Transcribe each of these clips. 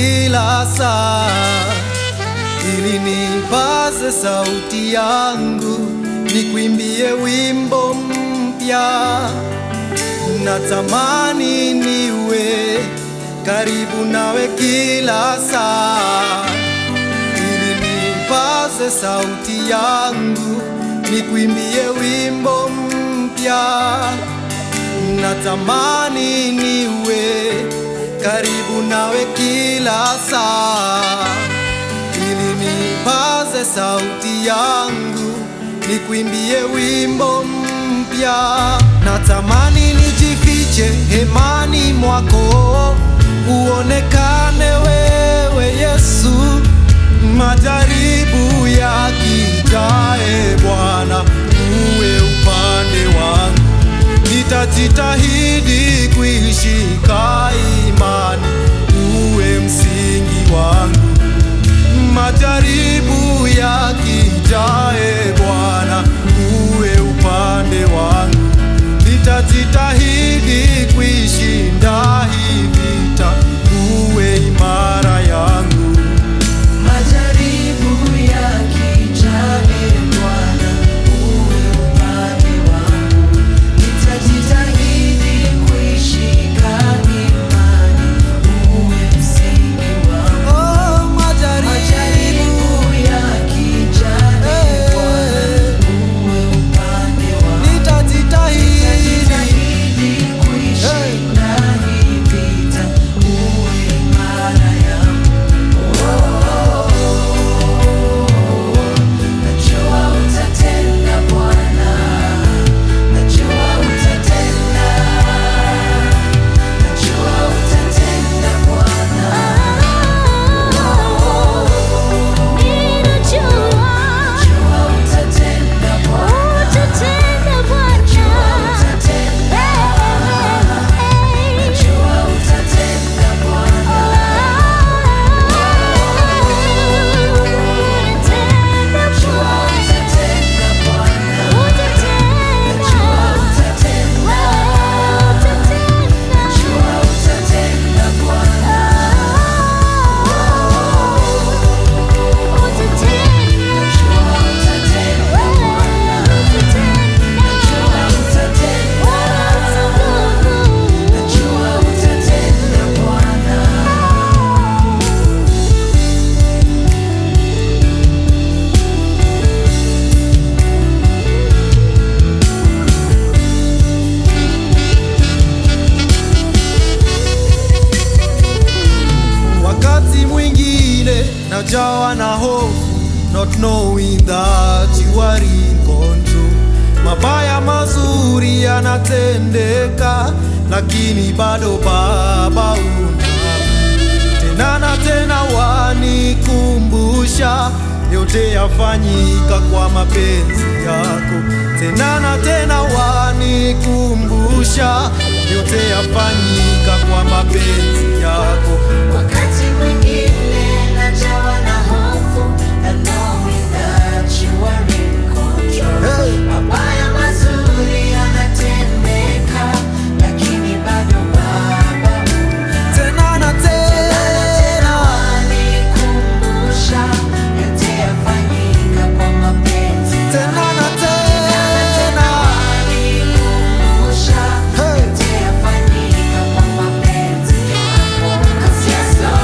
kila saa, ili nipaze sauti yangu nikuimbie wimbo mpya. Natamani niwe karibu nawe kila saa, ili nipaze sauti yangu nikuimbie wimbo mpya. Natamani niwe karibu nawe kila saa, ili nipaze sauti yangu nikuimbie wimbo mpya. Natamani nijifiche hemani mwako, uonekane wewe Yesu. Majaribu yakijae Bwana, uwe upande wangu. Nitajitahidi kuishika imani, uwe msingi wangu. Majaribu yakijae Bwana, uwe upande wangu. Nitajitahidi kuishinda hii vita, uwe imara yangu. Majaribu yakijae Bwana, uwe upande wangu. Nitajitahidi kuishika imani, uwe msingi wangu. Oh, Majaribu yakijae Bwana, uwe upande wangu. nitajitahidi Kuishinda hii vita, uwe imara yangu. Najua utatenda Bwana, najua utatenda, najua utatenda Bwana. Najua utatenda Bwana, najua utatenda, najua utatenda Bwana. Najua utatenda Bwana, najua utatenda, najua utatenda Bwana. Wakati mwingine najawa na hofu, not knowing that you are in control. Mabaya mazuri yanatendeka, lakini bado Baba una tena na tena wanikumbusha, yote yafanyika kwa mapenzi yako. Tena na tena wanikumbusha, yote yafanyika kwa mapenzi yako. Wakati mwingine najawa na hofu, and knowing that you are in control. Hey. Mabaya mazuri yanatendeka, lakini bado Baba una Tena na tena wanikumbusha, yote yafanyika kwa mapenzi yako. tena na tena Wanikumbusha, yote yafanyika kwa mapenzi yako. 'Cause yes, Lord.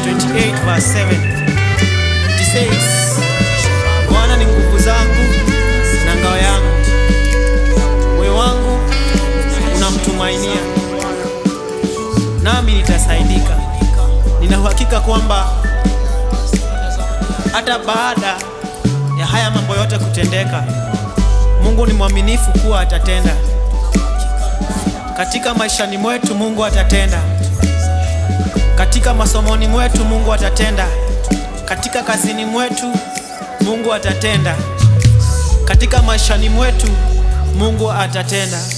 28 verse 7. It says, Bwana ni nguvu zangu na ngao yangu, moyo wangu unamtumainia, nami nitasaidika. Nina uhakika kwamba hata baada ya haya mambo yote kutendeka, Mungu ni mwaminifu kuwa atatenda. Katika maishani mwetu Mungu atatenda. Katika masomoni mwetu Mungu atatenda. Katika kazini mwetu Mungu atatenda. Katika maishani mwetu Mungu atatenda.